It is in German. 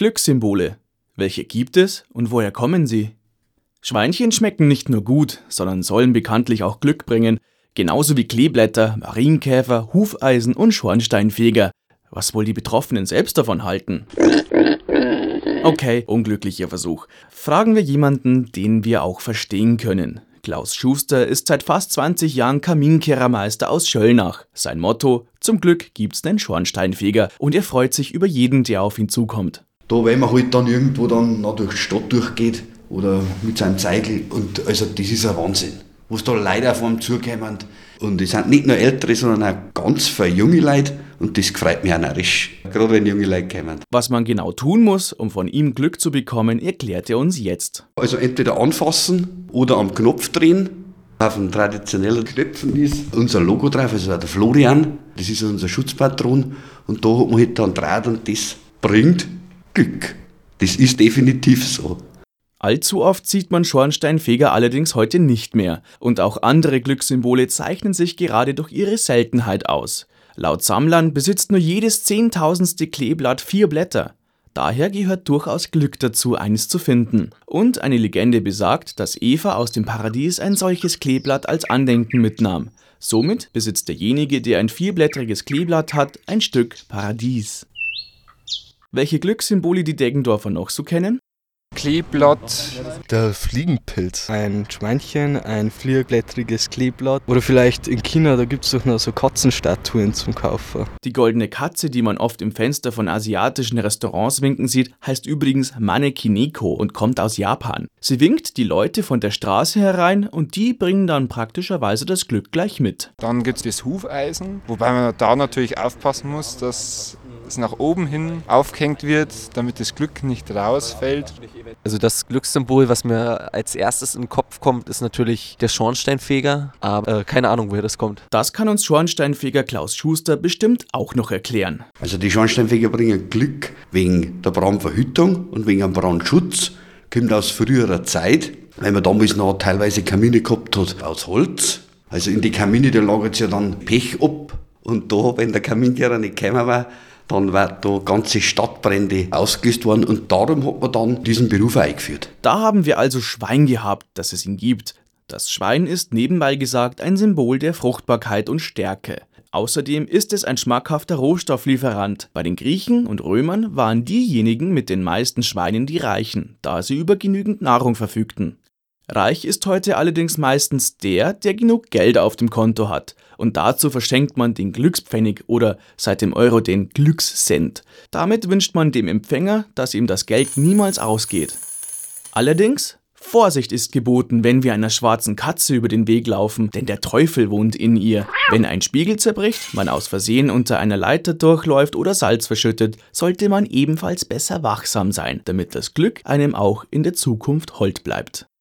Glückssymbole. Welche gibt es und woher kommen sie? Schweinchen schmecken nicht nur gut, sondern sollen bekanntlich auch Glück bringen, genauso wie Kleeblätter, Marienkäfer, Hufeisen und Schornsteinfeger. Was wohl die Betroffenen selbst davon halten? Okay, unglücklicher Versuch. Fragen wir jemanden, den wir auch verstehen können. Klaus Schuster ist seit fast 20 Jahren Kaminkehrermeister aus Schöllnach. Sein Motto: Zum Glück gibt's nen Schornsteinfeger, und er freut sich über jeden, der auf ihn zukommt. Da, wenn man halt dann irgendwo dann noch durch die Stadt durchgeht oder mit seinem Zeigel, und also das ist ein Wahnsinn, was da Leute auf einem zukommen. Und es sind nicht nur Ältere, sondern auch ganz viele junge Leute, und das freut mich auch narrisch, gerade wenn junge Leute kommen. Was man genau tun muss, um von ihm Glück zu bekommen, erklärt er uns jetzt. Also entweder anfassen oder am Knopf drehen. Auf den traditionellen Knöpfen ist unser Logo drauf, also der Florian, das ist unser Schutzpatron, und da hat man halt dann Draht, und das bringt Glück. Das ist definitiv so. Allzu oft sieht man Schornsteinfeger allerdings heute nicht mehr, und auch andere Glückssymbole zeichnen sich gerade durch ihre Seltenheit aus. Laut Sammlern besitzt nur jedes 10.000ste Kleeblatt 4 Blätter. Daher gehört durchaus Glück dazu, eines zu finden. Und eine Legende besagt, dass Eva aus dem Paradies ein solches Kleeblatt als Andenken mitnahm. Somit besitzt derjenige, der ein 4-blättriges Kleeblatt hat, ein Stück Paradies. Welche Glückssymbole die Deggendorfer noch so kennen? Kleeblatt, Der Fliegenpilz. Ein Schweinchen, ein vierblättriges Kleeblatt. Oder vielleicht in China, da gibt es doch noch so Katzenstatuen zum Kaufen. Die goldene Katze, die man oft im Fenster von asiatischen Restaurants winken sieht, heißt übrigens Manekineko und kommt aus Japan. Sie winkt die Leute von der Straße herein, und die bringen dann praktischerweise das Glück gleich mit. dann gibt es das Hufeisen, wobei man da natürlich aufpassen muss, dass es nach oben hin aufgehängt wird, damit das Glück nicht rausfällt. Also das Glückssymbol, was mir als erstes in den Kopf kommt, ist natürlich der Schornsteinfeger, aber keine Ahnung, woher das kommt. Das kann uns Schornsteinfeger Klaus Schuster bestimmt auch noch erklären. Also die Schornsteinfeger bringen Glück wegen der Brandverhütung und wegen dem Brandschutz. Kommt aus früherer Zeit, weil man damals noch teilweise Kamine gehabt hat aus Holz. Also in die Kamine, da lagert ja dann Pech ab, und da, wenn der Kaminkehrer nicht gekommen war, dann werden da ganze Stadtbrände ausgelöst worden, und darum hat man dann diesen Beruf eingeführt. Da haben wir also Schwein gehabt, dass es ihn gibt. Das Schwein ist nebenbei gesagt ein Symbol der Fruchtbarkeit und Stärke. Außerdem ist es ein schmackhafter Rohstofflieferant. Bei den Griechen und Römern waren diejenigen mit den meisten Schweinen die Reichen, da sie über genügend Nahrung verfügten. Reich ist heute allerdings meistens der genug Geld auf dem Konto hat. Und dazu verschenkt man den Glückspfennig oder seit dem Euro den Glückscent. Damit wünscht man dem Empfänger, dass ihm das Geld niemals ausgeht. Allerdings, Vorsicht ist geboten, wenn wir einer schwarzen Katze über den Weg laufen, denn der Teufel wohnt in ihr. Wenn ein Spiegel zerbricht, man aus Versehen unter einer Leiter durchläuft oder Salz verschüttet, sollte man ebenfalls besser wachsam sein, damit das Glück einem auch in der Zukunft hold bleibt.